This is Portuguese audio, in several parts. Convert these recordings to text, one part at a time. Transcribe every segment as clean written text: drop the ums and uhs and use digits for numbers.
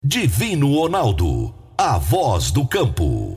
Divino Ronaldo, a voz do campo.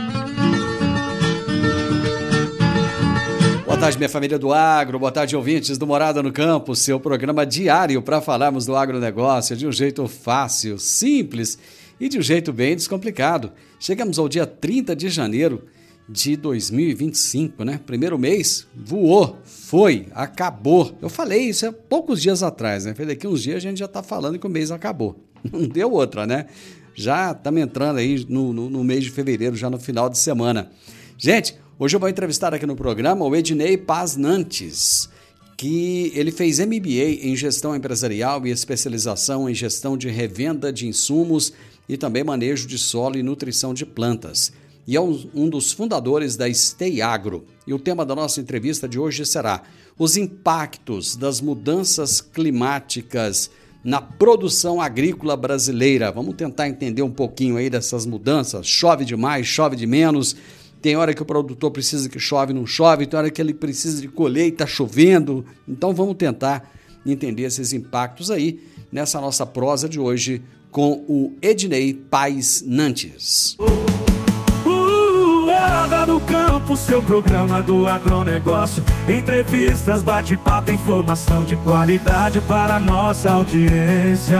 Boa tarde, minha família do agro, boa tarde, ouvintes do Morada no Campo, seu programa diário para falarmos do agronegócio de um jeito fácil, simples e de um jeito bem descomplicado. Chegamos ao dia 30 de janeiro de 2025, né? Primeiro mês voou, foi, acabou. Eu falei isso há poucos dias atrás, né? Daqui uns dias a gente já está falando que o mês acabou. Não deu outra, né? Já estamos entrando aí no mês de fevereiro, já no final de semana. Gente, hoje eu vou entrevistar aqui no programa o Ednei Paz Nantes, que ele fez MBA em gestão empresarial e especialização em gestão de revenda de insumos e também manejo de solo e nutrição de plantas. E é um dos fundadores da Stay Agro. E o tema da nossa entrevista de hoje será os impactos das mudanças climáticas na produção agrícola brasileira. Vamos tentar entender um pouquinho aí dessas mudanças. Chove demais, chove de menos. Tem hora que o produtor precisa que chove, não chove. Tem hora que ele precisa de colher e está chovendo. Então vamos tentar entender esses impactos aí nessa nossa prosa de hoje com o Ednei Paz Nantes. Morada no Campo, seu programa do agronegócio. Entrevistas, bate-papo, informação de qualidade para a nossa audiência.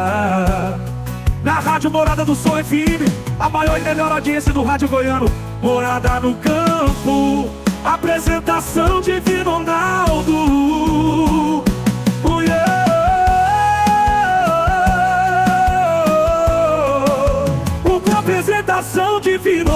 Na Rádio Morada do Sol FM, a maior e melhor audiência do rádio goiano. Morada no Campo, apresentação de Divino Ronaldo. Apresentação de Divino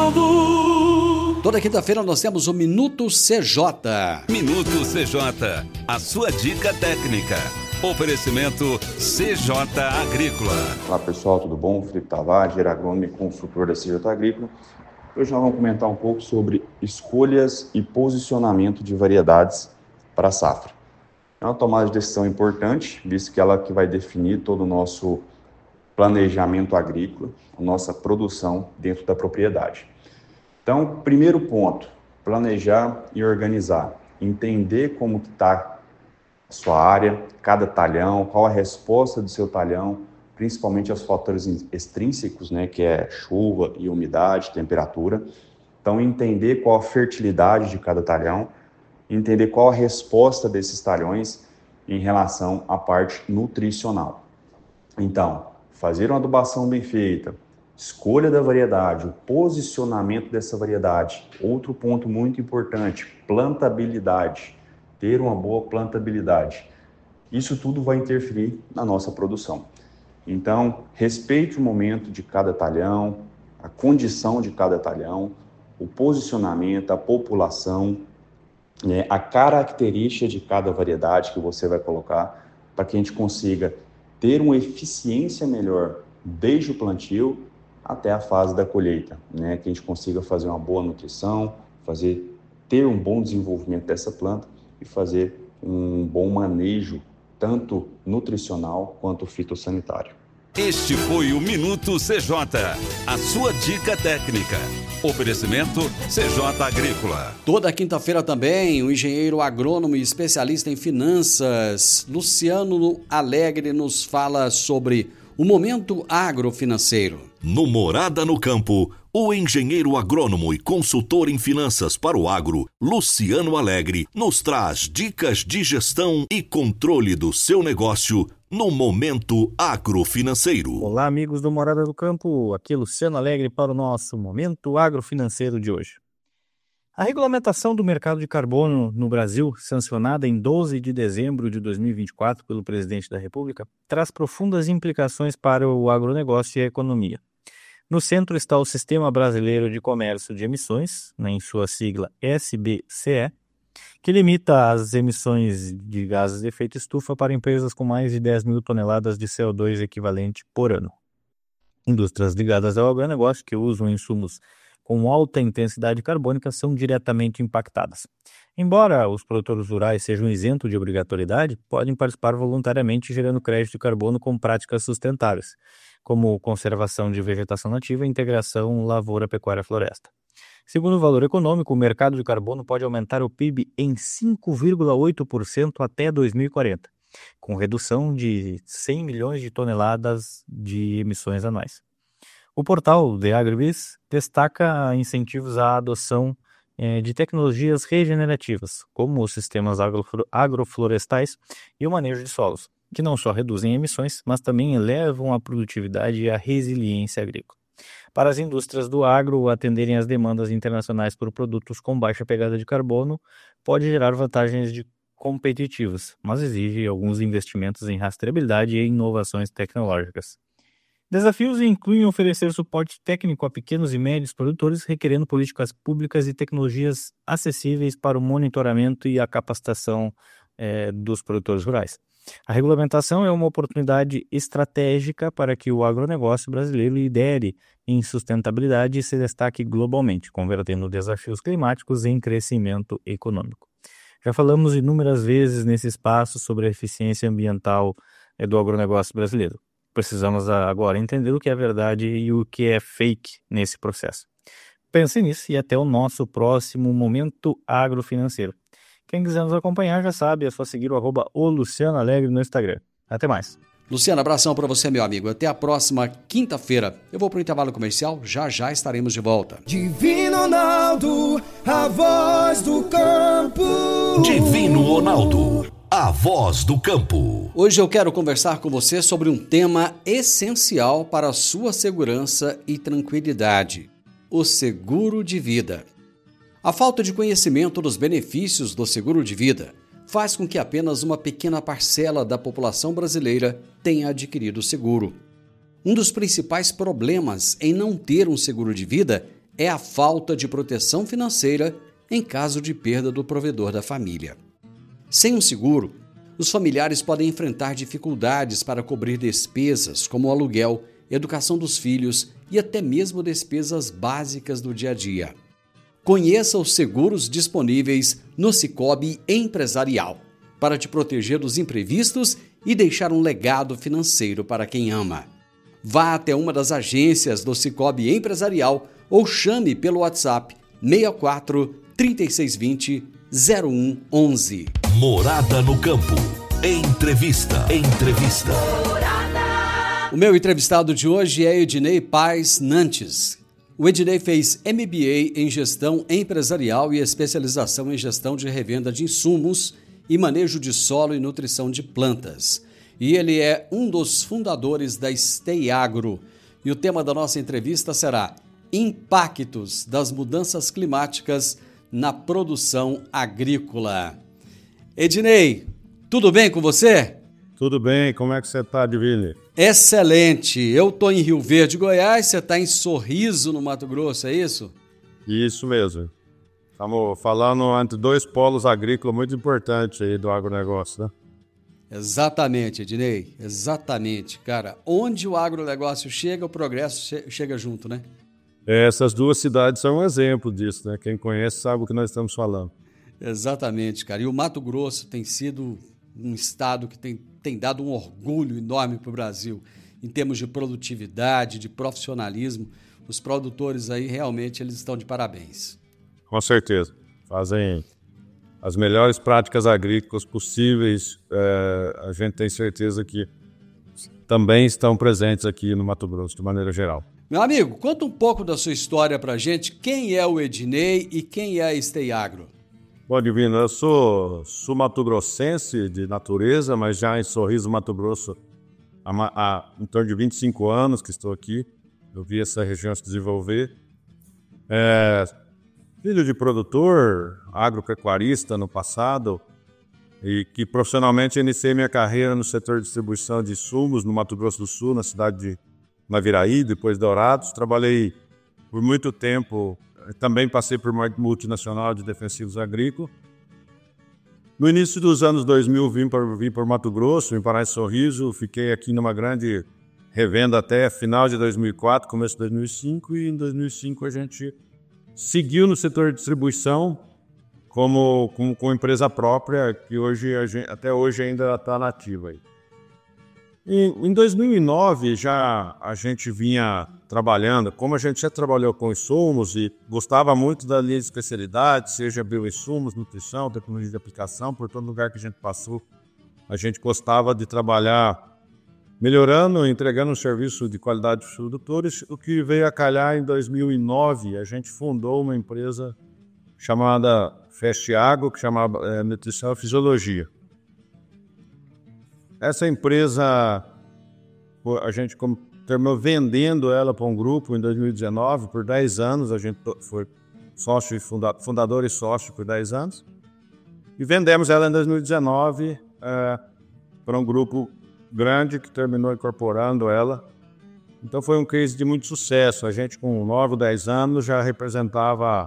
Ronaldo. Toda quinta-feira nós temos o Minuto CJ. Minuto CJ, a sua dica técnica. Oferecimento CJ Agrícola. Olá pessoal, tudo bom? Felipe Tavares, agrônomo e consultor da CJ Agrícola. Hoje nós vamos comentar um pouco sobre escolhas e posicionamento de variedades para a safra. É uma tomada de decisão importante, visto que ela que vai definir todo o nosso planejamento agrícola, a nossa produção dentro da propriedade. Então, primeiro ponto, planejar e organizar. Entender como está a sua área, cada talhão, qual a resposta do seu talhão, principalmente aos fatores extrínsecos, né, que é chuva e umidade, temperatura. Então, entender qual a fertilidade de cada talhão, entender qual a resposta desses talhões em relação à parte nutricional. Então, fazer uma adubação bem feita, escolha da variedade, o posicionamento dessa variedade. Outro ponto muito importante, plantabilidade, ter uma boa plantabilidade. Isso tudo vai interferir na nossa produção. Então, respeite o momento de cada talhão, a condição de cada talhão, o posicionamento, a população, né, a característica de cada variedade que você vai colocar para que a gente consiga ter uma eficiência melhor desde o plantio até a fase da colheita, né? Que a gente consiga fazer uma boa nutrição, ter um bom desenvolvimento dessa planta e fazer um bom manejo, tanto nutricional quanto fitossanitário. Este foi o Minuto CJ, a sua dica técnica. Oferecimento CJ Agrícola. Toda quinta-feira também, o engenheiro agrônomo e especialista em finanças, Luciano Alegre, nos fala sobre o momento agrofinanceiro. No Morada no Campo, o engenheiro agrônomo e consultor em finanças para o agro, Luciano Alegre, nos traz dicas de gestão e controle do seu negócio no momento agrofinanceiro. Olá, amigos do Morada do Campo, aqui Luciano Alegre para o nosso momento agrofinanceiro de hoje. A regulamentação do mercado de carbono no Brasil, sancionada em 12 de dezembro de 2024 pelo presidente da República, traz profundas implicações para o agronegócio e a economia. No centro está o Sistema Brasileiro de Comércio de Emissões, em sua sigla SBCE, que limita as emissões de gases de efeito estufa para empresas com mais de 10 mil toneladas de CO2 equivalente por ano. Indústrias ligadas ao agronegócio que usam insumos com alta intensidade carbônica são diretamente impactadas. Embora os produtores rurais sejam isentos de obrigatoriedade, podem participar voluntariamente gerando crédito de carbono com práticas sustentáveis, como conservação de vegetação nativa e integração lavoura-pecuária-floresta. Segundo o Valor Econômico, o mercado de carbono pode aumentar o PIB em 5,8% até 2040 com redução de 100 milhões de toneladas de emissões anuais. O portal The Agribiz destaca incentivos à adoção de tecnologias regenerativas, como os sistemas agroflorestais e o manejo de solos, que não só reduzem emissões, mas também elevam a produtividade e a resiliência agrícola. Para as indústrias do agro atenderem às demandas internacionais por produtos com baixa pegada de carbono, pode gerar vantagens competitivas, mas exige alguns investimentos em rastreabilidade e inovações tecnológicas. Desafios incluem oferecer suporte técnico a pequenos e médios produtores, requerendo políticas públicas e tecnologias acessíveis para o monitoramento e a capacitação dos produtores rurais. A regulamentação é uma oportunidade estratégica para que o agronegócio brasileiro lidere em sustentabilidade e se destaque globalmente, convertendo desafios climáticos em crescimento econômico. Já falamos inúmeras vezes nesse espaço sobre a eficiência ambiental do agronegócio brasileiro. Precisamos agora entender o que é verdade e o que é fake nesse processo. Pense nisso e até o nosso próximo Momento Agrofinanceiro. Quem quiser nos acompanhar já sabe, é só seguir o @Luciano_Alegre no Instagram. Até mais. Luciano, abração para você, meu amigo. Até a próxima quinta-feira. Eu vou para o intervalo comercial, já estaremos de volta. Divino Ronaldo, a voz do campo. Divino Ronaldo, a voz do campo. Hoje eu quero conversar com você sobre um tema essencial para a sua segurança e tranquilidade: o seguro de vida. A falta de conhecimento dos benefícios do seguro de vida faz com que apenas uma pequena parcela da população brasileira tenha adquirido o seguro. Um dos principais problemas em não ter um seguro de vida é a falta de proteção financeira em caso de perda do provedor da família. Sem um seguro, os familiares podem enfrentar dificuldades para cobrir despesas como o aluguel, educação dos filhos e até mesmo despesas básicas do dia a dia. Conheça os seguros disponíveis no Sicoob Empresarial, para te proteger dos imprevistos e deixar um legado financeiro para quem ama. Vá até uma das agências do Sicoob Empresarial ou chame pelo WhatsApp 64 3620 0111. Morada no Campo. Entrevista. O meu entrevistado de hoje é Ednei Paes Nantes. O Ednei fez MBA em Gestão Empresarial e especialização em Gestão de Revenda de Insumos e Manejo de Solo e Nutrição de Plantas. E ele é um dos fundadores da Stay Agro. E o tema da nossa entrevista será Impactos das Mudanças Climáticas na Produção Agrícola. Ednei, tudo bem com você? Tudo bem, como é que você está, Divine? Excelente, eu estou em Rio Verde, Goiás, você está em Sorriso, no Mato Grosso, é isso? Isso mesmo. Estamos falando entre dois polos agrícolas muito importantes aí do agronegócio, né? Exatamente, Ednei, exatamente. Cara, onde o agronegócio chega, o progresso chega junto, né? Essas duas cidades são um exemplo disso, né? Quem conhece sabe o que nós estamos falando. Exatamente, cara. E o Mato Grosso tem sido um estado que tem dado um orgulho enorme para o Brasil em termos de produtividade, de profissionalismo. Os produtores aí realmente eles estão de parabéns. Com certeza. Fazem as melhores práticas agrícolas possíveis. A gente tem certeza que também estão presentes aqui no Mato Grosso, de maneira geral. Meu amigo, conta um pouco da sua história para a gente. Quem é o Ednei e quem é a Stay Agro? Bom, Divino, eu sou mato-grossense de natureza, mas já em Sorriso, Mato Grosso, há em torno de 25 anos que estou aqui. Eu vi essa região se desenvolver. Filho de produtor, agropecuarista no passado, e que profissionalmente iniciei minha carreira no setor de distribuição de insumos no Mato Grosso do Sul, na cidade de Naviraí, depois Dourados. Trabalhei por muito tempo. Também passei por uma multinacional de defensivos agrícolas. No início dos anos 2000, vim para Mato Grosso, vim parar em Sorriso. Fiquei aqui numa grande revenda até final de 2004, começo de 2005. E em 2005 a gente seguiu no setor de distribuição com empresa própria, que até hoje ainda está nativa aí. Em 2009 já a gente vinha trabalhando, como a gente já trabalhou com insumos e gostava muito da linha de especialidade, seja bioinsumos, nutrição, tecnologia de aplicação, por todo lugar que a gente passou, a gente gostava de trabalhar melhorando, entregando um serviço de qualidade para os produtores, o que veio a calhar em 2009, a gente fundou uma empresa chamada Fast Agro, que chamava Nutrição e Fisiologia. Essa empresa, a gente terminou vendendo ela para um grupo em 2019, por 10 anos, a gente foi sócio e fundador e sócio por 10 anos, e vendemos ela em 2019 para um grupo grande que terminou incorporando ela. Então foi um case de muito sucesso. A gente com 9 ou 10 anos já representava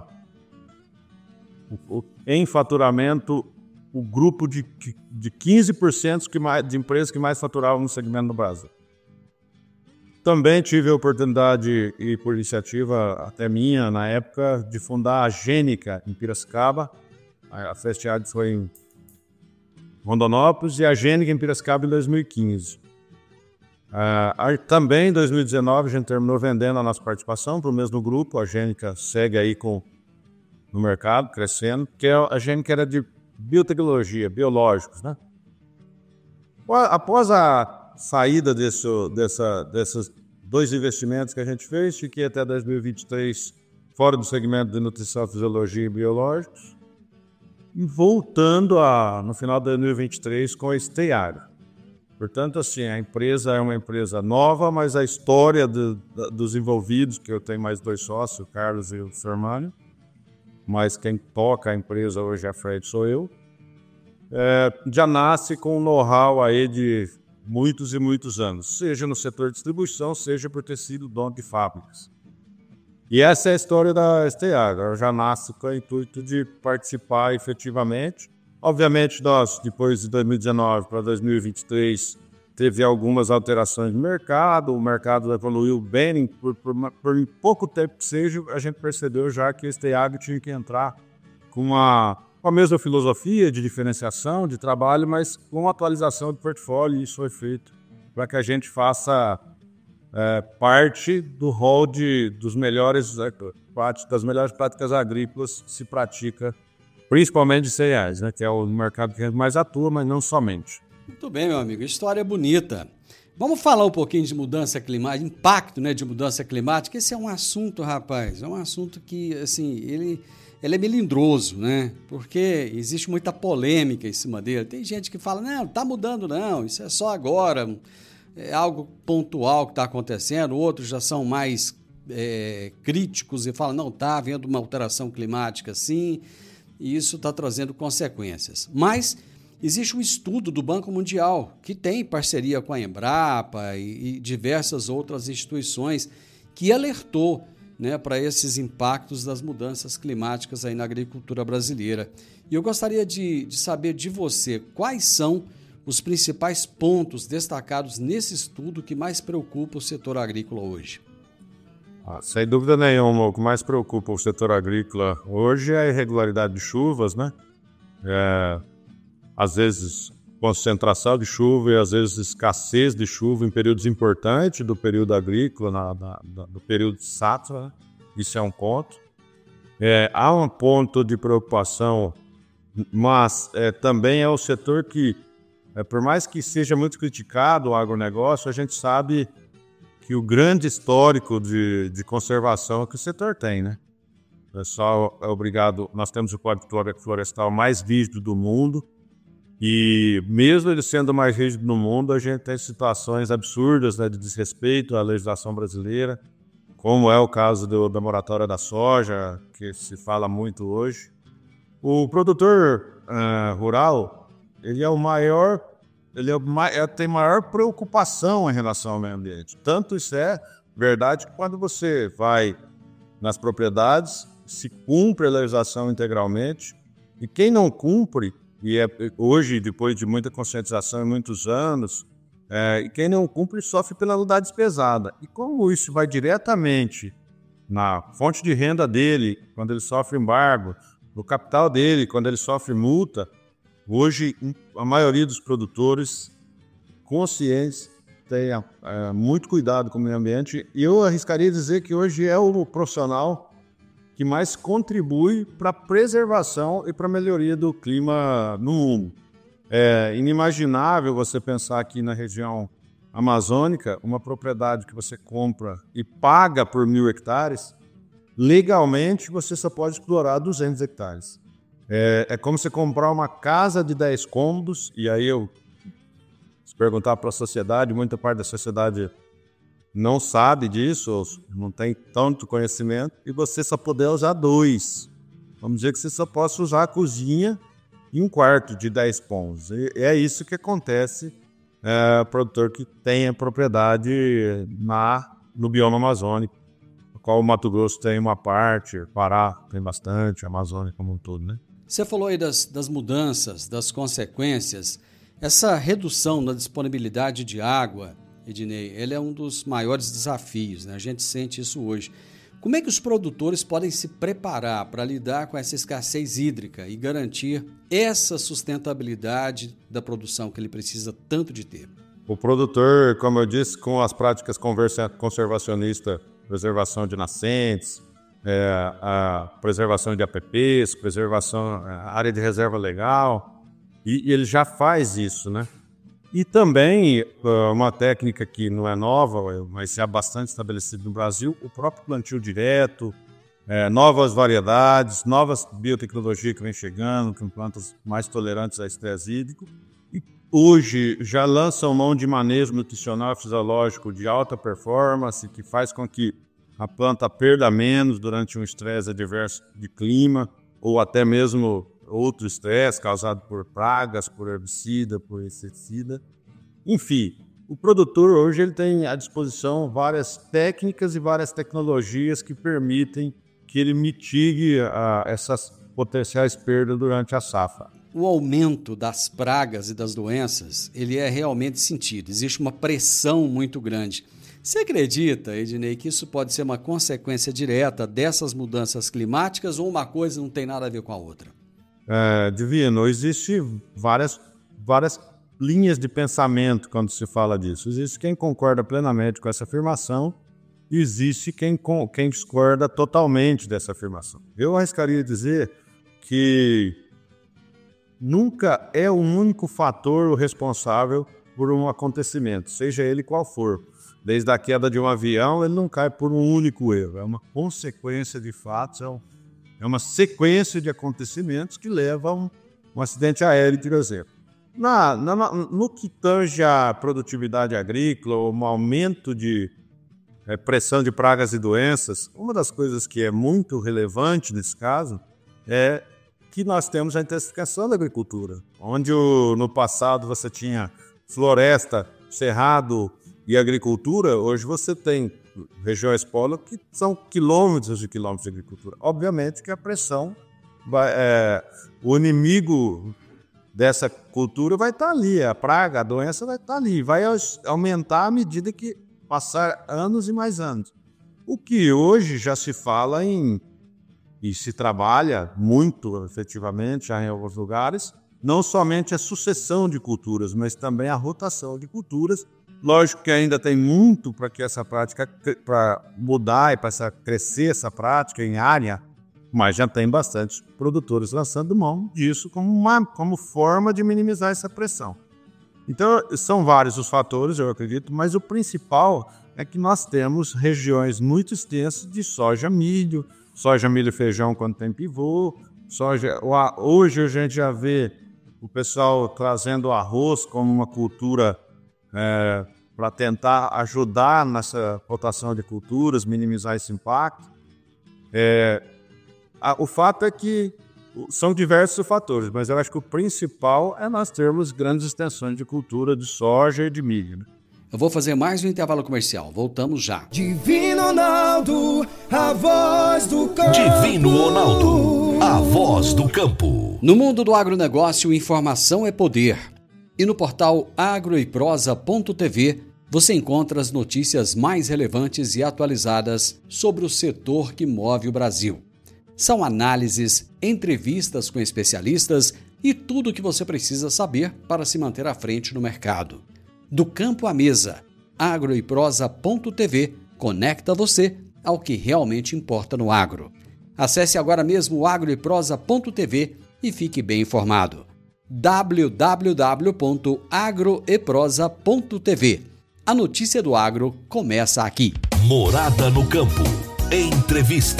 em faturamento o grupo de 15% de empresas que mais faturavam no segmento do Brasil. Também tive a oportunidade, e por iniciativa até minha, na época, de fundar a Gênica em Piracicaba. A Fast Agro foi em Rondonópolis e a Gênica em Piracicaba em 2015. Também em 2019 a gente terminou vendendo a nossa participação para o mesmo grupo. A Gênica segue aí no mercado, crescendo, porque a Gênica era de biotecnologia, biológicos, né? Após a saída desses 2 investimentos que a gente fez, fiquei até 2023 fora do segmento de nutrição, fisiologia e biológicos, e voltando no final de 2023 com a Stay Agro. Portanto, assim, a empresa é uma empresa nova, mas a história dos envolvidos, que eu tenho mais 2 sócios, o Carlos e o Sormânio, mas quem toca a empresa hoje, a Fred, sou eu, já nasce com um know-how aí de muitos e muitos anos, seja no setor de distribuição, seja por ter sido dono de fábricas. E essa é a história da Stay Agro. Ela já nasce com o intuito de participar efetivamente. Obviamente, nós, depois de 2019 para 2023, teve algumas alterações no mercado, o mercado evoluiu bem, por pouco tempo que seja, a gente percebeu já que a Stay Agro tinha que entrar com a mesma filosofia de diferenciação, de trabalho, mas com atualização de portfólio, e isso foi feito para que a gente faça parte do rol das melhores práticas agrícolas se pratica, principalmente de cereais, né, que é o mercado que a gente mais atua, mas não somente. Muito bem, meu amigo, história bonita. Vamos falar um pouquinho de mudança climática, impacto, né, de mudança climática. Esse é um assunto, rapaz, é um assunto que, assim, ele é melindroso, né? Porque existe muita polêmica em cima dele. Tem gente que fala, não está mudando não, isso é só agora, é algo pontual que está acontecendo. Outros já são mais críticos e falam, não, está havendo uma alteração climática sim, e isso está trazendo consequências. Mas existe um estudo do Banco Mundial, que tem parceria com a Embrapa e diversas outras instituições, que alertou, né, para esses impactos das mudanças climáticas aí na agricultura brasileira. E eu gostaria de saber de você, quais são os principais pontos destacados nesse estudo que mais preocupa o setor agrícola hoje? Sem dúvida nenhuma, o que mais preocupa o setor agrícola hoje é a irregularidade de chuvas, né? Às vezes concentração de chuva e às vezes escassez de chuva em períodos importantes do período agrícola, do período de safra, né? Isso é um ponto. Há um ponto de preocupação, mas também é o setor que, por mais que seja muito criticado o agronegócio, a gente sabe que o grande histórico de conservação que o setor tem, né? O pessoal é obrigado, nós temos o Código Florestal mais rígido do mundo, e mesmo ele sendo mais rígido no mundo, a gente tem situações absurdas, né, de desrespeito à legislação brasileira, como é o caso da moratória da soja, que se fala muito hoje. O produtor rural, ele é o maior, tem maior preocupação em relação ao meio ambiente. Tanto isso é verdade que quando você vai nas propriedades, se cumpre a legislação integralmente, e quem não cumpre, e hoje, depois de muita conscientização em muitos anos, quem não cumpre sofre penalidades pesadas. E como isso vai diretamente na fonte de renda dele, quando ele sofre embargo, no capital dele, quando ele sofre multa, hoje a maioria dos produtores conscientes tem muito cuidado com o meio ambiente. E eu arriscaria dizer que hoje é o profissional que mais contribui para a preservação e para a melhoria do clima no mundo. É inimaginável você pensar aqui na região amazônica, uma propriedade que você compra e paga por 1.000 hectares, legalmente você só pode explorar 200 hectares. É como você comprar uma casa de 10 cômodos, e aí se perguntar para a sociedade, muita parte da sociedade não sabe disso, ou não tem tanto conhecimento, e você só poder usar 2. Vamos dizer que você só possa usar a cozinha e um quarto de 10 cômodos. E é isso que acontece produtor que tem a propriedade no bioma amazônico, no qual o Mato Grosso tem uma parte, o Pará tem bastante, a Amazônia como um todo, né? Você falou aí das mudanças, das consequências. Essa redução na disponibilidade de água, Ednei, ele é um dos maiores desafios, né? A gente sente isso hoje. Como é que os produtores podem se preparar para lidar com essa escassez hídrica e garantir essa sustentabilidade da produção que ele precisa tanto de ter? O produtor, como eu disse, com as práticas conservacionistas, preservação de nascentes, a preservação de APPs, área de reserva legal, e ele já faz isso, né? E também uma técnica que não é nova, mas é bastante estabelecida no Brasil, o próprio plantio direto, novas variedades, novas biotecnologias que vem chegando, com plantas mais tolerantes a estresse hídrico. E hoje já lançam mão de manejo nutricional e fisiológico de alta performance, que faz com que a planta perda menos durante um estresse adverso de clima, ou até mesmo outro estresse causado por pragas, por herbicida, por inseticida. Enfim, o produtor hoje ele tem à disposição várias técnicas e várias tecnologias que permitem que ele mitigue essas potenciais perdas durante a safra. O aumento das pragas e das doenças, ele é realmente sentido. Existe uma pressão muito grande. Você acredita, Ednei, que isso pode ser uma consequência direta dessas mudanças climáticas ou uma coisa não tem nada a ver com a outra? Divino, existem várias linhas de pensamento quando se fala disso. Existe quem concorda plenamente com essa afirmação e existe quem discorda totalmente dessa afirmação. Eu arriscaria dizer que nunca é um único fator o responsável por um acontecimento, seja ele qual for. Desde a queda de um avião, ele não cai por um único erro. É uma consequência de fatos, é uma sequência de acontecimentos que leva a um acidente aéreo, por exemplo. No que tange a produtividade agrícola, um aumento de pressão de pragas e doenças, uma das coisas que é muito relevante nesse caso é que nós temos a intensificação da agricultura, onde no passado você tinha floresta, cerrado e agricultura, hoje você tem regiões polo que são quilômetros de agricultura. Obviamente que a pressão, o inimigo dessa cultura vai estar ali, a praga, a doença vai estar ali, vai aumentar à medida que passar anos e mais anos. O que hoje já se fala e se trabalha muito efetivamente já em alguns lugares, não somente a sucessão de culturas, mas também a rotação de culturas. Lógico que ainda tem muito para que essa prática, para mudar e para crescer essa prática em área, mas já tem bastante produtores lançando mão disso como forma de minimizar essa pressão. Então, são vários os fatores, eu acredito, mas o principal é que nós temos regiões muito extensas de soja, milho e feijão quando tem pivô, hoje a gente já vê o pessoal trazendo o arroz como uma cultura para tentar ajudar nessa rotação de culturas, minimizar esse impacto. O fato é que são diversos fatores, mas eu acho que o principal é nós termos grandes extensões de cultura de soja e de milho, né? Eu vou fazer mais um intervalo comercial. Voltamos já. Divino Ronaldo, a voz do campo. Divino Ronaldo, a voz do campo. No mundo do agronegócio, informação é poder. E no portal agroeprosa.tv você encontra as notícias mais relevantes e atualizadas sobre o setor que move o Brasil. São análises, entrevistas com especialistas e tudo o que você precisa saber para se manter à frente no mercado. Do campo à mesa, agroeprosa.tv conecta você ao que realmente importa no agro. Acesse agora mesmo agroeprosa.tv e fique bem informado. www.agroeprosa.tv. A notícia do agro começa aqui. Morada no campo. Entrevista.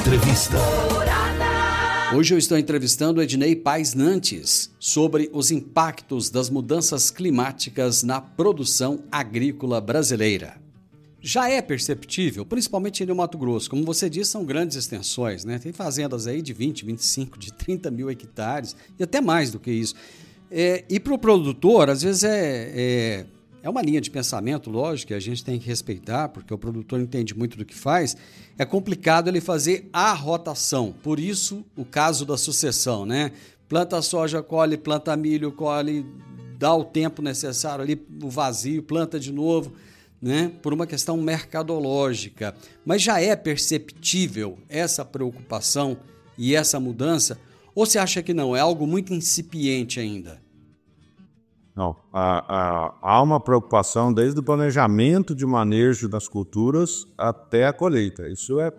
Hoje eu estou entrevistando Ednei Paes Nantes sobre os impactos das mudanças climáticas na produção agrícola brasileira. Já é perceptível, principalmente no Mato Grosso. Como você disse, são grandes extensões, né? Tem fazendas aí de 20, 25, de 30 mil hectares e até mais do que isso. E para o produtor, às vezes é uma linha de pensamento, lógico, que a gente tem que respeitar, porque o produtor entende muito do que faz. É complicado ele fazer a rotação. Por isso, o caso da sucessão, né? Planta soja, colhe, planta milho, colhe, dá o tempo necessário ali, o vazio, planta de novo, né? Por uma questão mercadológica. Mas já é perceptível essa preocupação e essa mudança? Ou você acha que não? É algo muito incipiente ainda? Não, há uma preocupação desde o planejamento de manejo das culturas até a colheita. Isso é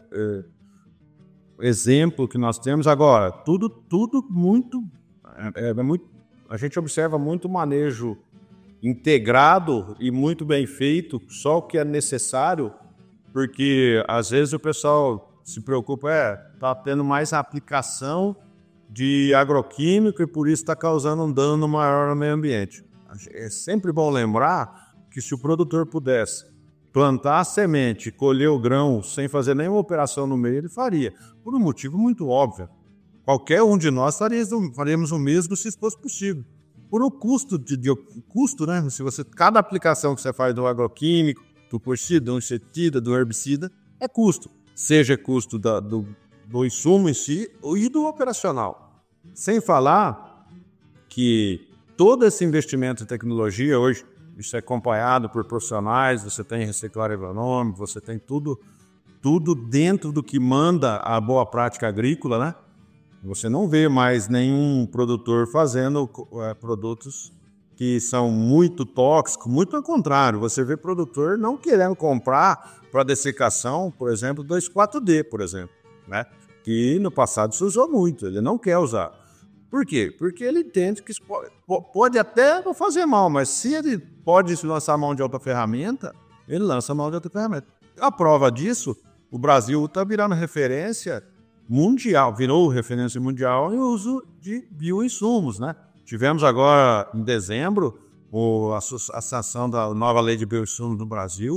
exemplo que nós temos agora. Tudo muito, muito. A gente observa muito manejo integrado e muito bem feito, só o que é necessário, porque às vezes o pessoal se preocupa, está tendo mais aplicação de agroquímico e por isso está causando um dano maior no meio ambiente. É sempre bom lembrar que se o produtor pudesse plantar a semente, colher o grão sem fazer nenhuma operação no meio, ele faria, por um motivo muito óbvio. Qualquer um de nós faríamos o mesmo se fosse possível. Por um custo, né? Se cada aplicação que você faz do agroquímico, do pesticida, do inseticida, do herbicida, é custo. Seja custo do insumo em si e do operacional. Sem falar que todo esse investimento em tecnologia hoje, isso é acompanhado por profissionais, você tem reciclagem agronômica, você tem tudo dentro do que manda a boa prática agrícola, né? Você não vê mais nenhum produtor fazendo produtos que são muito tóxicos, muito ao contrário, você vê produtor não querendo comprar para dessecação, por exemplo, 2,4-D, por exemplo, né? Que no passado se usou muito, ele não quer usar. Por quê? Porque ele entende que isso pode até não fazer mal, mas se ele pode lançar mão de outra ferramenta, ele lança mão de outra ferramenta. A prova disso, o Brasil está virando referência mundial, virou referência mundial em uso de bioinsumos, né? Tivemos agora, em dezembro, a sanção da nova lei de bioinsumos no Brasil.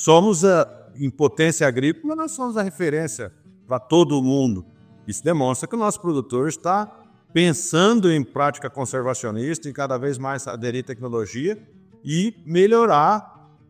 Em potência agrícola, nós somos a referência para todo o mundo. Isso demonstra que o nosso produtor está pensando em prática conservacionista e cada vez mais aderir à tecnologia e melhorar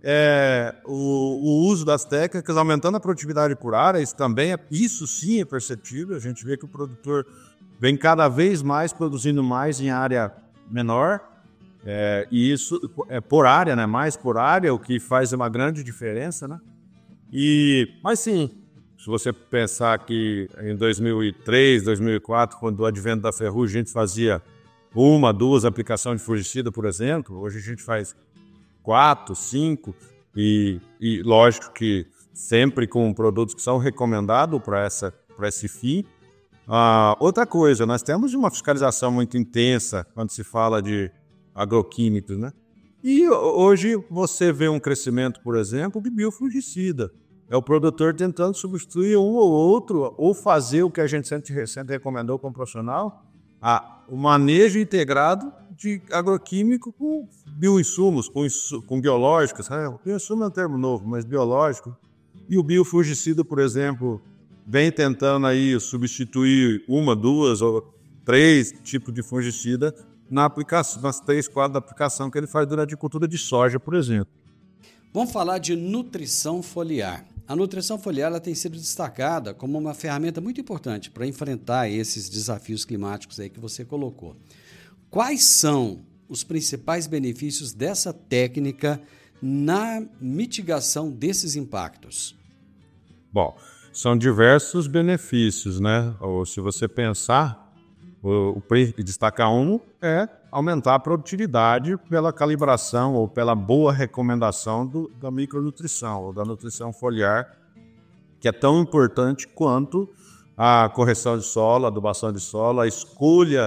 o uso das técnicas, aumentando a produtividade por área. Isso sim é perceptível. A gente vê que o produtor vem cada vez mais produzindo mais em área menor, e isso é por área, né? Mais por área, o que faz uma grande diferença, né? Mas sim, se você pensar que em 2003, 2004, quando o advento da ferrugem, a gente fazia 1, 2 aplicações de fungicida, por exemplo, hoje a gente faz 4, 5, e lógico que sempre com produtos que são recomendados para esse fim. Outra coisa, nós temos uma fiscalização muito intensa quando se fala de agroquímicos, né? E hoje você vê um crescimento, por exemplo, de biofungicida. É o produtor tentando substituir um ou outro, ou fazer o que a gente sempre recomendou como profissional, o manejo integrado de agroquímico com bioinsumos, com biológicos. O bioinsumo é um termo novo, mas biológico. E o biofungicida, por exemplo, vem tentando aí substituir 1, 2 ou 3 tipos de fungicida nas 3, 4 da aplicação que ele faz durante a cultura de soja, por exemplo. Vamos falar de nutrição foliar. A nutrição foliar ela tem sido destacada como uma ferramenta muito importante para enfrentar esses desafios climáticos aí que você colocou. Quais são os principais benefícios dessa técnica na mitigação desses impactos? Bom, são diversos benefícios, né? Ou se você pensar, destacar um é aumentar a produtividade pela calibração ou pela boa recomendação da micronutrição ou da nutrição foliar, que é tão importante quanto a correção de solo, a adubação de solo, a escolha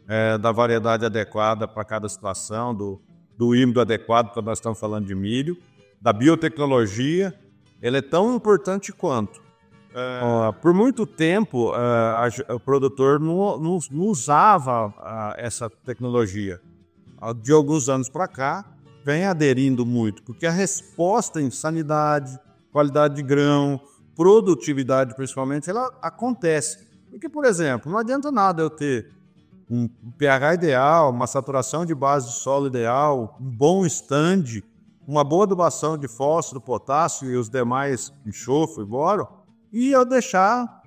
da variedade adequada para cada situação, do híbrido adequado, quando nós estamos falando de milho, da biotecnologia. Ele é tão importante quanto. Por muito tempo, o produtor não usava essa tecnologia. De alguns anos para cá, vem aderindo muito, porque a resposta em sanidade, qualidade de grão, produtividade principalmente, ela acontece. Porque, por exemplo, não adianta nada eu ter um pH ideal, uma saturação de base de solo ideal, um bom stand, uma boa adubação de fósforo, potássio e os demais enxofre e boro, e eu deixar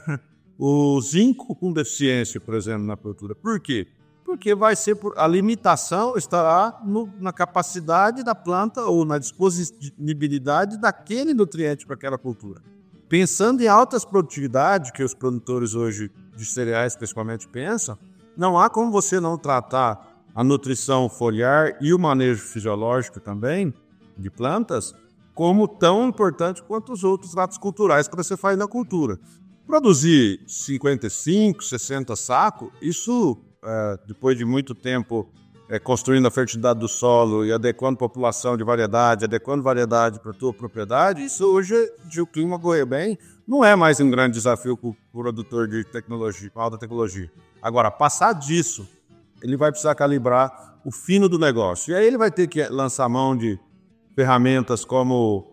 o zinco com deficiência, por exemplo, na cultura. Por quê? Porque a limitação estará na capacidade da planta ou na disponibilidade daquele nutriente para aquela cultura. Pensando em altas produtividades, que os produtores hoje de cereais principalmente pensam, não há como você não tratar a nutrição foliar e o manejo fisiológico também de plantas como tão importante quanto os outros atos culturais que você faz na cultura. Produzir 55, 60 sacos, isso, depois de muito tempo construindo a fertilidade do solo e adequando população de variedade, adequando variedade para a tua propriedade, isso hoje, de o clima correr bem, não é mais um grande desafio para o produtor de tecnologia, com alta tecnologia. Agora, passar disso, ele vai precisar calibrar o fino do negócio. E aí ele vai ter que lançar mão de ferramentas como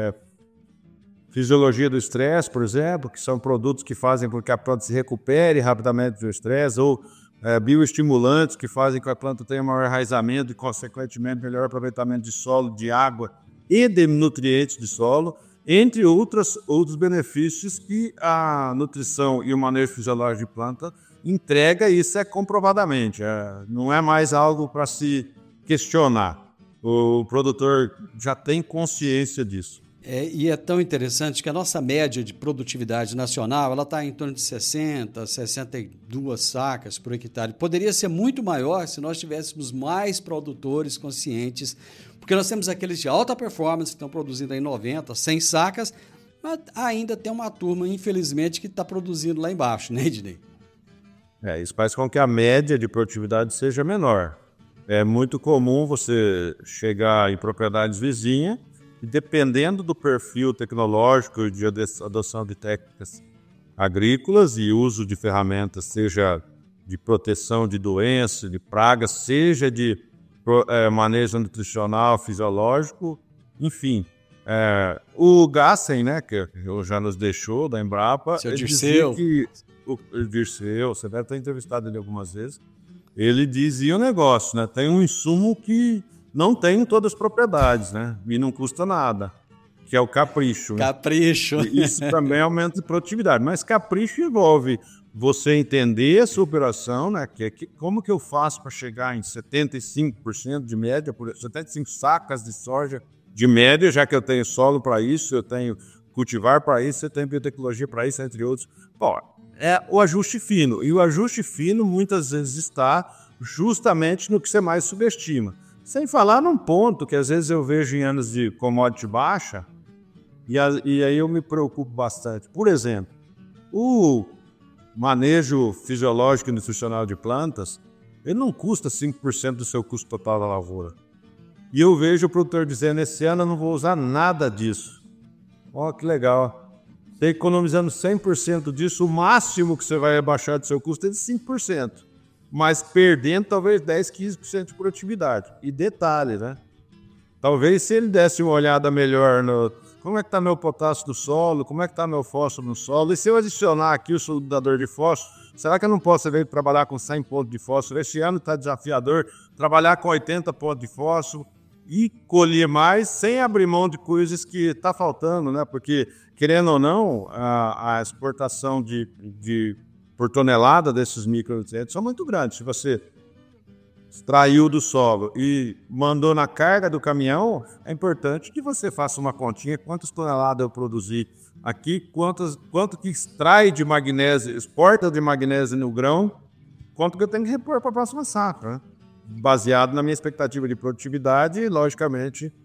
fisiologia do estresse, por exemplo, que são produtos que fazem com que a planta se recupere rapidamente do estresse, ou bioestimulantes que fazem com que a planta tenha maior enraizamento e, consequentemente, melhor aproveitamento de solo, de água e de nutrientes de solo, entre outros benefícios que a nutrição e o manejo fisiológico de planta entrega, e isso é comprovadamente. Não é mais algo para se questionar. O produtor já tem consciência disso. E é tão interessante que a nossa média de produtividade nacional ela está em torno de 60, 62 sacas por hectare. Poderia ser muito maior se nós tivéssemos mais produtores conscientes, porque nós temos aqueles de alta performance que estão produzindo aí 90, 100 sacas, mas ainda tem uma turma, infelizmente, que está produzindo lá embaixo, né, Ednei? Isso faz com que a média de produtividade seja menor. É muito comum você chegar em propriedades vizinhas e, dependendo do perfil tecnológico de adoção de técnicas agrícolas e uso de ferramentas, seja de proteção de doenças, de pragas, seja de manejo nutricional, fisiológico, enfim. O Gassen, né, que já nos deixou, da Embrapa, Seu Dirceu. O Dirceu, você deve ter entrevistado ele algumas vezes, ele dizia o negócio, né? Tem um insumo que não tem em todas as propriedades, né? E não custa nada, que é o capricho. Capricho. Né? Isso também aumenta a produtividade, mas capricho envolve você entender essa operação, né? Como que eu faço para chegar em 75% de média, 75 sacas de soja de média, já que eu tenho solo para isso, eu tenho cultivar para isso, eu tenho biotecnologia para isso, entre outros. Bom, é o ajuste fino, e o ajuste fino muitas vezes está justamente no que você mais subestima. Sem falar num ponto que às vezes eu vejo em anos de commodity baixa, e aí eu me preocupo bastante. Por exemplo, o manejo fisiológico e nutricional de plantas, ele não custa 5% do seu custo total da lavoura. E eu vejo o produtor dizendo, esse ano eu não vou usar nada disso. Ó, que legal. Você economizando 100% disso, o máximo que você vai abaixar do seu custo é de 5%. Mas perdendo talvez 10, 15% de produtividade. E detalhe, né? Talvez se ele desse uma olhada melhor no como é que está meu potássio do solo, como é que está meu fósforo no solo, e se eu adicionar aqui o soludador de fósforo, será que eu não posso vir trabalhar com 100 pontos de fósforo? Este ano está desafiador, trabalhar com 80 pontos de fósforo e colher mais sem abrir mão de coisas que está faltando, né? Porque, querendo ou não, a exportação por tonelada desses micronutrientes são muito grandes. Se você extraiu do solo e mandou na carga do caminhão, é importante que você faça uma continha, quantas toneladas eu produzi aqui, quanto que extrai de magnésio, exporta de magnésio no grão, quanto que eu tenho que repor para a próxima safra, né? Baseado na minha expectativa de produtividade e, logicamente,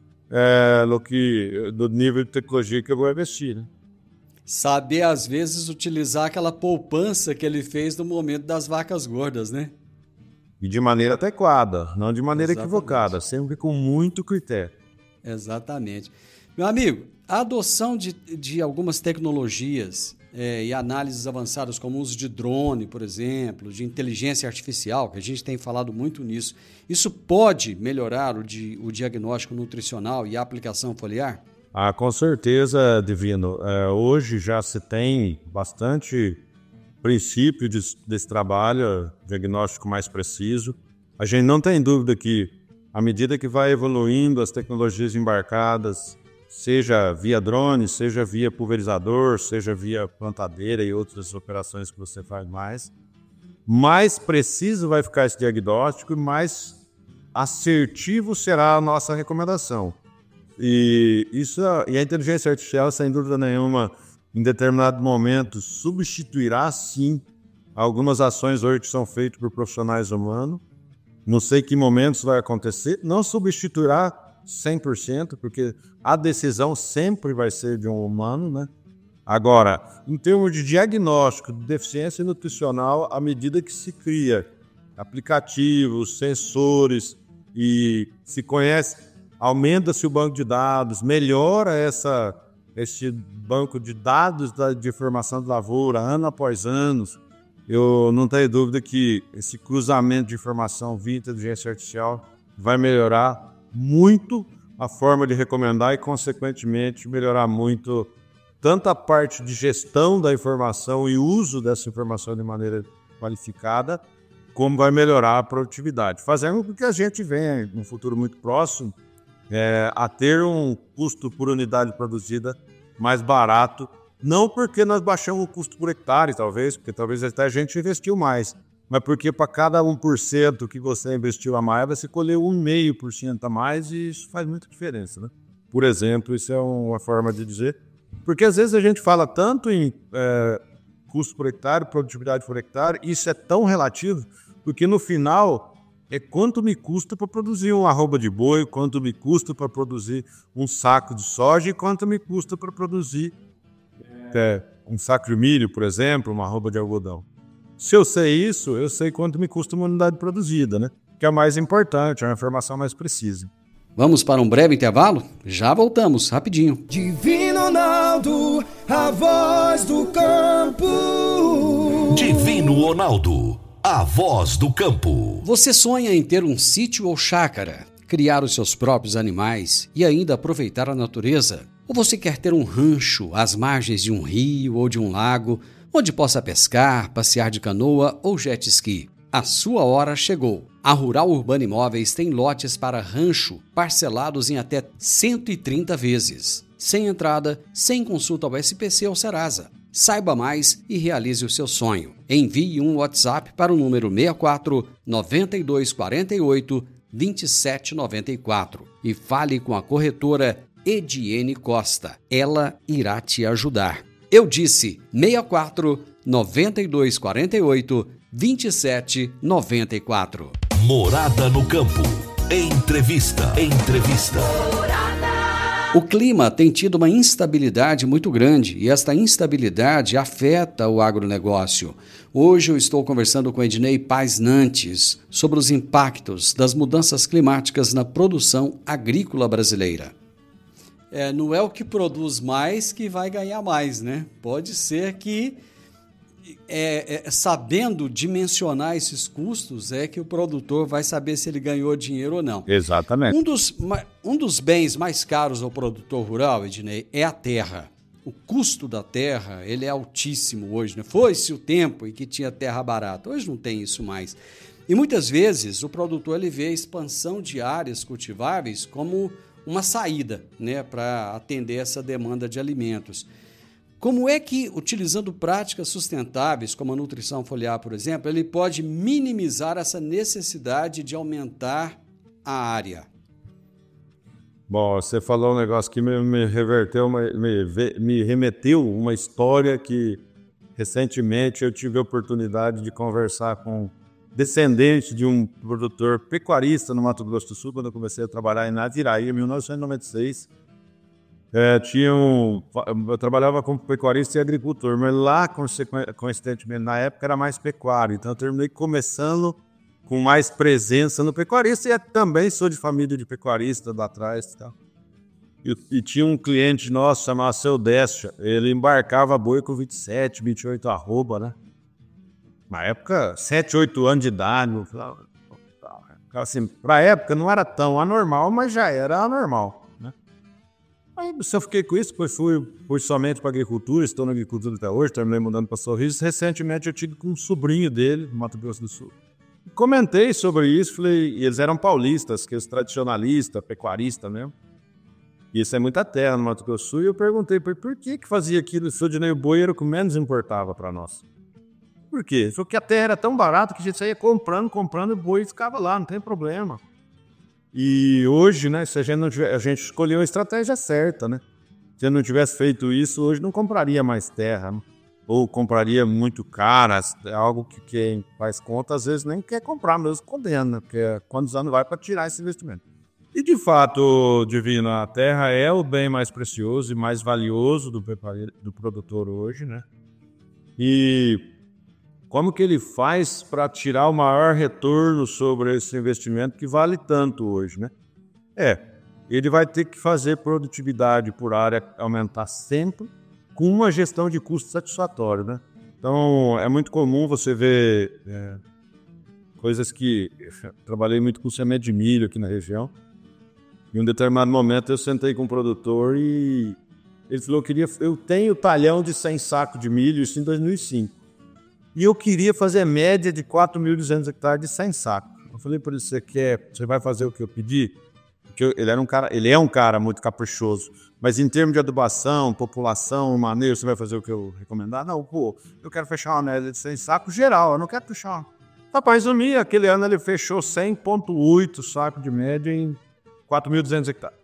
do nível de tecnologia que eu vou investir, né? Saber, às vezes, utilizar aquela poupança que ele fez no momento das vacas gordas, né? E de maneira adequada, não de maneira Exatamente. equivocada, sempre com muito critério. Exatamente. Meu amigo, a adoção de algumas tecnologias e análises avançadas, como o uso de drone, por exemplo, de inteligência artificial, que a gente tem falado muito nisso, isso pode melhorar o diagnóstico nutricional e a aplicação foliar? Ah, com certeza, Divino. Hoje já se tem bastante princípio desse trabalho, diagnóstico mais preciso. A gente não tem dúvida que, à medida que vai evoluindo as tecnologias embarcadas, seja via drone, seja via pulverizador, seja via plantadeira e outras operações que você faz mais preciso vai ficar esse diagnóstico e mais assertivo será a nossa recomendação. E a inteligência artificial, sem dúvida nenhuma, em determinado momento, substituirá, sim, algumas ações hoje que são feitas por profissionais humanos. Não sei que momentos vai acontecer. Não substituirá 100%, porque a decisão sempre vai ser de um humano, né? Agora, em termos de diagnóstico de deficiência nutricional, à medida que se cria aplicativos, sensores e se conhece, aumenta-se o banco de dados, melhora esse banco de dados de informação de lavoura ano após ano. Eu não tenho dúvida que esse cruzamento de informação via inteligência artificial vai melhorar muito a forma de recomendar e, consequentemente, melhorar muito tanto a parte de gestão da informação e uso dessa informação de maneira qualificada, como vai melhorar a produtividade, fazendo com que a gente venha, no futuro muito próximo, a ter um custo por unidade produzida mais barato, não porque nós baixamos o custo por hectare, porque talvez até a gente investiu mais, mas porque para cada 1% que você investiu a mais, você colheu 1,5% a mais e isso faz muita diferença, né? Por exemplo, isso é uma forma de dizer, porque às vezes a gente fala tanto em custo por hectare, produtividade por hectare, isso é tão relativo, porque no final é quanto me custa para produzir uma arroba de boi, quanto me custa para produzir um saco de soja e quanto me custa para produzir um saco de milho, por exemplo, uma arroba de algodão. Se eu sei isso, eu sei quanto me custa uma unidade produzida, né? Que é mais importante, é uma informação mais precisa. Vamos para um breve intervalo? Já voltamos, rapidinho. Divino Ronaldo, a voz do campo. Divino Ronaldo, a voz do campo. Você sonha em ter um sítio ou chácara, criar os seus próprios animais e ainda aproveitar a natureza? Ou você quer ter um rancho às margens de um rio ou de um lago, onde possa pescar, passear de canoa ou jet ski? A sua hora chegou. A Rural Urbana Imóveis tem lotes para rancho parcelados em até 130 vezes, sem entrada, sem consulta ao SPC ou Serasa. Saiba mais e realize o seu sonho. Envie um WhatsApp para o número 64 9248 2794 e fale com a corretora Ediene Costa. Ela irá te ajudar. Eu disse 64 9248 2794. Morada no campo. Entrevista. O clima tem tido uma instabilidade muito grande e esta instabilidade afeta o agronegócio. Hoje eu estou conversando com Ednei Paz Nantes sobre os impactos das mudanças climáticas na produção agrícola brasileira. Não é o que produz mais que vai ganhar mais, né? Pode ser que, sabendo dimensionar esses custos, que o produtor vai saber se ele ganhou dinheiro ou não. Exatamente. Um dos bens mais caros ao produtor rural, Ednei, é a terra. O custo da terra, ele é altíssimo hoje, né? Foi-se o tempo em que tinha terra barata. Hoje não tem isso mais. E muitas vezes o produtor ele vê a expansão de áreas cultiváveis como uma saída, né, para atender essa demanda de alimentos. Como é que, utilizando práticas sustentáveis, como a nutrição foliar, por exemplo, ele pode minimizar essa necessidade de aumentar a área? Bom, você falou um negócio que me remeteu uma história que recentemente eu tive a oportunidade de conversar com descendente de um produtor pecuarista no Mato Grosso do Sul, quando eu comecei a trabalhar em Naviraí, em 1996. Eu trabalhava como pecuarista e agricultor, mas lá, coincidentemente, na época era mais pecuário. Então eu terminei começando com mais presença no pecuarista, e também sou de família de pecuarista lá atrás e tal. E tinha um cliente nosso, chamado Seu Décio, ele embarcava boi com 27, 28 arroba, né? Na época, 7, 8 anos de idade. Assim, pra época não era tão anormal, mas já era anormal, né? Aí eu fiquei com isso, depois fui somente para agricultura, estou na agricultura até hoje, terminei mudando para Sorriso. Recentemente eu tive com um sobrinho dele, no Mato Grosso do Sul. Comentei sobre isso, falei, e eles eram paulistas, que eles tradicionalistas, pecuaristas mesmo. E isso é muita terra no Mato Grosso do Sul, e eu perguntei por que fazia aquilo, se o boi era o que menos importava para nós. Por quê? Ele falou que a terra era tão barata que a gente saía comprando, e o boi ficava lá, não tem problema. E hoje, né, se a gente escolheu a estratégia certa, né? Se eu não tivesse feito isso, hoje não compraria mais terra, né? Ou compraria muito cara, é algo que quem faz conta às vezes nem quer comprar, mesmo condena, né? Porque quantos anos vai para tirar esse investimento. E de fato, Divino, a terra é o bem mais precioso e mais valioso do produtor hoje, né? E como que ele faz para tirar o maior retorno sobre esse investimento que vale tanto hoje, né? Ele vai ter que fazer produtividade por área aumentar sempre com uma gestão de custo satisfatório, né? Então, é muito comum você ver coisas que... Trabalhei muito com semente de milho aqui na região. Em um determinado momento, eu sentei com um produtor e ele falou que eu tenho talhão de 100 sacos de milho, isso em 2005. E eu queria fazer média de 4.200 hectares de 100 sacos. Eu falei para ele, você vai fazer o que eu pedi? Porque ele é um cara muito caprichoso, mas em termos de adubação, população, manejo, você vai fazer o que eu recomendar? Não, eu quero fechar uma média de 100 sacos geral, eu não quero fechar uma. Para resumir, aquele ano ele fechou 100,8 sacos de média em 4.200 hectares.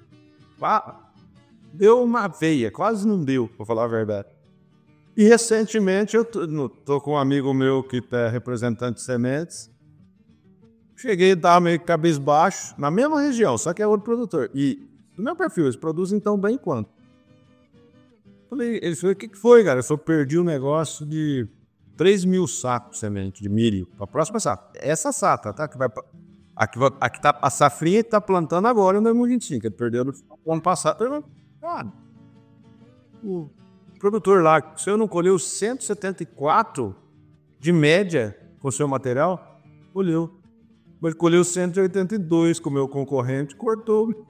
Deu uma veia, quase não deu, para falar a verdade. E recentemente eu tô com um amigo meu que é representante de sementes. Cheguei e tava meio cabisbaixo, na mesma região, só que é outro produtor. E do meu perfil, eles produzem tão bem quanto. Ele falou, o que foi, cara? Eu falei, perdi um negócio de 3.000 sacos de semente de milho para a próxima safra. Essa safra, tá? A safrinha que tá plantando agora no 2025, ele perdeu no ano passado. Cara, o produtor lá, se eu não colheu 174 de média com o seu material, colheu. Mas colheu 182 com o meu concorrente, cortou.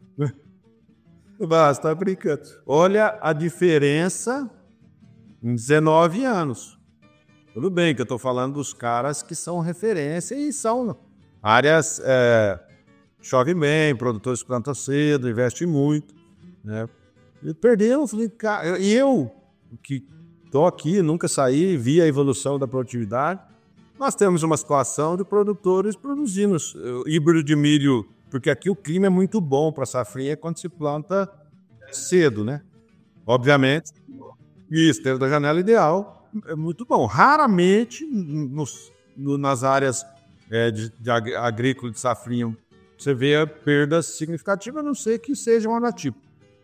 Você tá brincando. Olha a diferença em 19 anos. Tudo bem que eu estou falando dos caras que são referência e são áreas chove bem, produtores plantam cedo, investem muito, né? E perdeu, falei, cara, e eu que estou aqui, nunca saí, vi a evolução da produtividade. Nós temos uma situação de produtores produzindo híbrido de milho, porque aqui o clima é muito bom para safrinha quando se planta cedo, né? Obviamente, isso, dentro da janela ideal, é muito bom. Raramente, nas áreas de agrícola de safrinha, você vê a perda significativa, a não ser que seja um anotipo.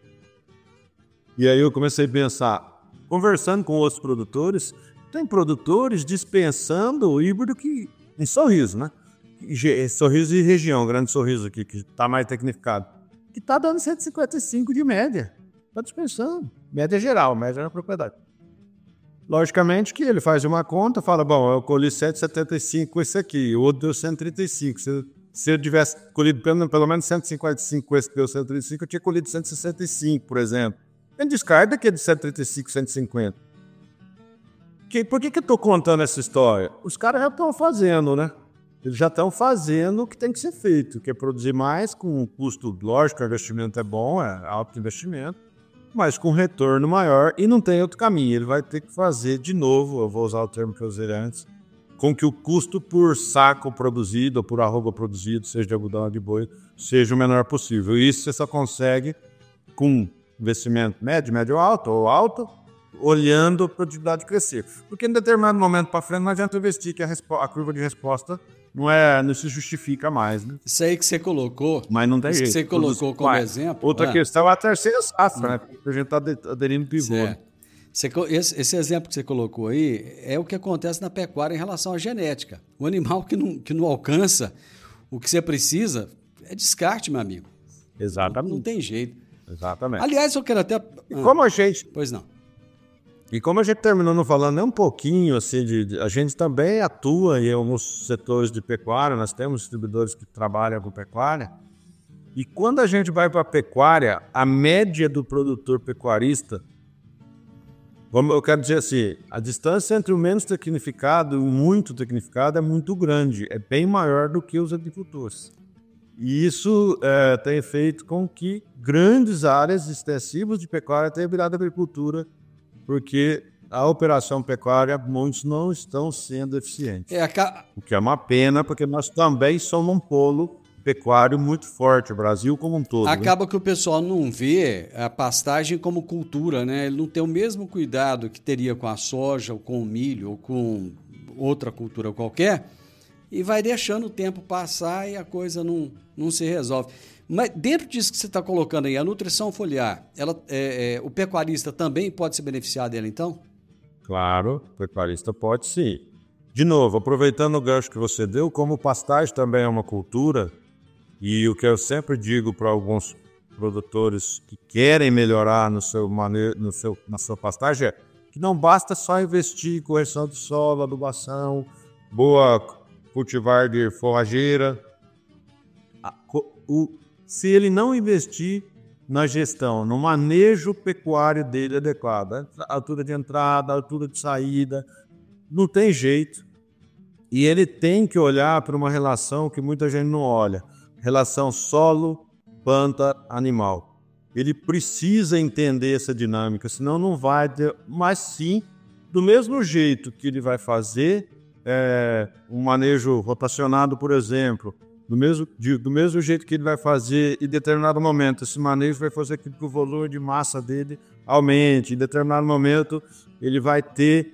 E aí eu comecei a pensar, conversando com outros produtores, tem produtores dispensando o híbrido que em Sorriso, né? Sorriso e região, Grande Sorriso aqui, que está mais tecnificado, que está dando 155 de média. Está dispensando. Média geral, média na propriedade. Logicamente que ele faz uma conta, fala, bom, eu colhi 175 com esse aqui, o outro deu 135. Se eu tivesse colhido pelo menos 155 com esse que deu 135, eu tinha colhido 165, por exemplo. Ele descarta que é de 135, 150. Por que eu estou contando essa história? Os caras já estão fazendo, né? Eles já estão fazendo o que tem que ser feito, que é produzir mais com um custo, lógico, o investimento é bom, é alto investimento, mas com retorno maior e não tem outro caminho. Ele vai ter que fazer de novo, eu vou usar o termo que eu usei antes, com que o custo por saco produzido ou por arroba produzido, seja de algodão ou de boi, seja o menor possível. E isso você só consegue com investimento médio ou alto, olhando a produtividade crescer. Porque em determinado momento para frente não adianta investir que a curva de resposta não se justifica mais, né? Isso aí que você colocou, mas não tem jeito. Que você colocou como exemplo. Outra questão é a terceira safra, né? Porque a gente está aderindo pivô. Esse exemplo que você colocou aí é o que acontece na pecuária em relação à genética. O animal que não alcança o que você precisa é descarte, meu amigo. Exatamente. Não tem jeito. Exatamente. Aliás, eu quero até... Como a gente... Pois não. E como a gente terminou não falando um pouquinho, assim, a gente também atua em alguns setores de pecuária, nós temos distribuidores que trabalham com pecuária, e quando a gente vai para a pecuária, a média do produtor pecuarista, eu quero dizer assim, a distância entre o menos tecnificado e o muito tecnificado é muito grande, é bem maior do que os agricultores. E isso tem feito com que grandes áreas extensivas de pecuária tenham virado agricultura, porque a operação pecuária, muitos não estão sendo eficientes. O que é uma pena, porque nós também somos um polo pecuário muito forte, o Brasil como um todo. Acaba que o pessoal não vê a pastagem como cultura, né? Ele não tem o mesmo cuidado que teria com a soja, ou com o milho, ou com outra cultura qualquer, e vai deixando o tempo passar e a coisa não se resolve. Mas dentro disso que você está colocando aí, a nutrição foliar, o pecuarista também pode se beneficiar dela, então? Claro, o pecuarista pode sim. De novo, aproveitando o gancho que você deu, como pastagem também é uma cultura, e o que eu sempre digo para alguns produtores que querem melhorar na sua pastagem é que não basta só investir em correção do solo, adubação, boa cultivar de forrageira. Se ele não investir na gestão, no manejo pecuário dele adequado, altura de entrada, altura de saída, não tem jeito. E ele tem que olhar para uma relação que muita gente não olha, relação solo, planta, animal. Ele precisa entender essa dinâmica, senão não vai ter, mas sim, do mesmo jeito que ele vai fazer um manejo rotacionado, por exemplo, do mesmo jeito que ele vai fazer em determinado momento, esse manejo vai fazer com que o volume de massa dele aumente. Em determinado momento, ele vai ter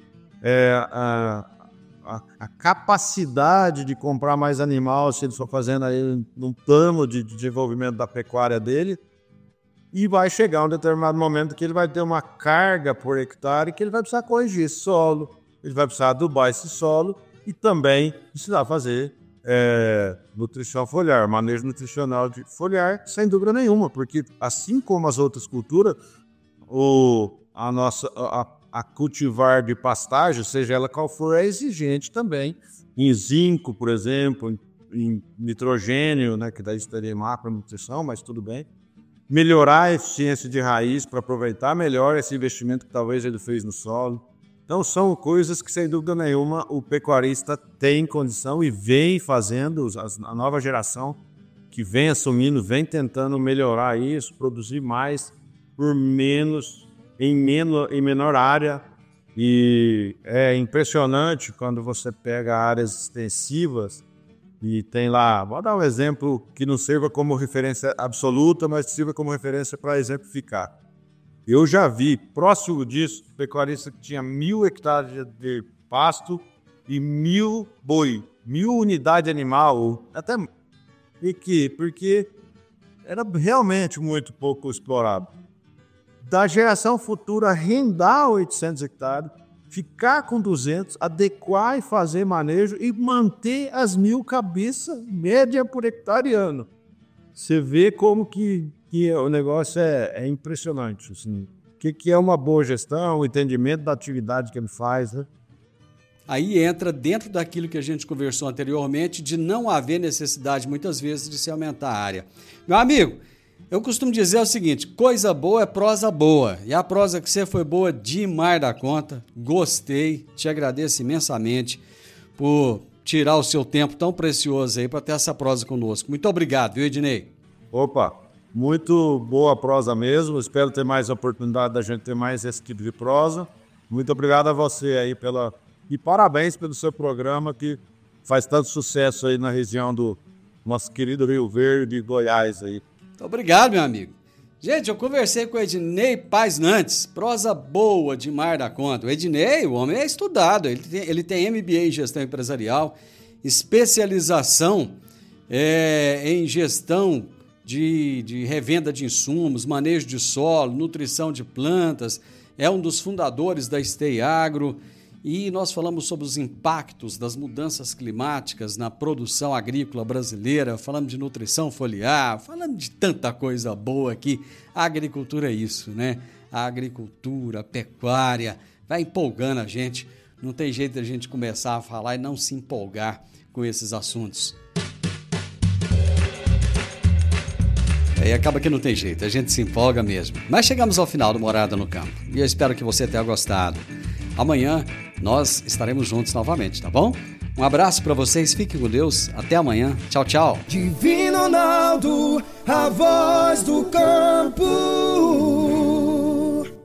a capacidade de comprar mais animal, se ele for fazendo aí num plano de desenvolvimento da pecuária dele, e vai chegar um determinado momento que ele vai ter uma carga por hectare que ele vai precisar corrigir esse solo, ele vai precisar adubar esse solo e também precisar fazer nutrição foliar, manejo nutricional de foliar, sem dúvida nenhuma, porque assim como as outras culturas, a cultivar de pastagem, seja ela qual for, é exigente também em zinco, por exemplo, em nitrogênio, né, que daí estaria macronutrição, mas tudo bem. Melhorar a eficiência de raiz para aproveitar melhor esse investimento que talvez ele fez no solo. Então são coisas que, sem dúvida nenhuma, o pecuarista tem condição e vem fazendo, a nova geração que vem assumindo, vem tentando melhorar isso, produzir mais por menos, em menor área. E é impressionante quando você pega áreas extensivas e tem lá, vou dar um exemplo que não sirva como referência absoluta, mas sirva como referência para exemplificar. Eu já vi, próximo disso, pecuarista que tinha 1.000 hectares de pasto e 1.000 boi, 1.000 unidades animal, até porque era realmente muito pouco explorado. Da geração futura, arrendar 800 hectares, ficar com 200, adequar e fazer manejo e manter as 1.000 cabeças média por hectare ano. Você vê como que o negócio é impressionante. Assim. O que é uma boa gestão, o entendimento da atividade que ele faz. Né? Aí entra dentro daquilo que a gente conversou anteriormente, de não haver necessidade, muitas vezes, de se aumentar a área. Meu amigo, eu costumo dizer o seguinte, coisa boa é prosa boa. E a prosa que você foi boa demais da conta. Gostei, te agradeço imensamente por tirar o seu tempo tão precioso aí para ter essa prosa conosco. Muito obrigado, viu, Ednei? Opa, muito boa prosa mesmo. Espero ter mais oportunidade da gente ter mais esse tipo de prosa. Muito obrigado a você aí e parabéns pelo seu programa que faz tanto sucesso aí na região do nosso querido Rio Verde, Goiás aí. Muito obrigado, meu amigo. Gente, eu conversei com o Ednei Paz Nantes, prosa boa demais da conta. O Ednei, o homem é estudado, ele tem MBA em gestão empresarial, especialização em gestão de revenda de insumos, manejo de solo, nutrição de plantas, é um dos fundadores da Stay Agro e nós falamos sobre os impactos das mudanças climáticas na produção agrícola brasileira, falamos de nutrição foliar, falamos de tanta coisa boa aqui. A agricultura é isso, né? A agricultura, a pecuária, vai empolgando a gente. Não tem jeito de a gente começar a falar e não se empolgar com esses assuntos. Aí acaba que não tem jeito, a gente se empolga mesmo. Mas chegamos ao final do Morada no Campo e eu espero que você tenha gostado. Amanhã nós estaremos juntos novamente, tá bom? Um abraço para vocês, fiquem com Deus, até amanhã, tchau, tchau. Divino Ronaldo, a voz do campo.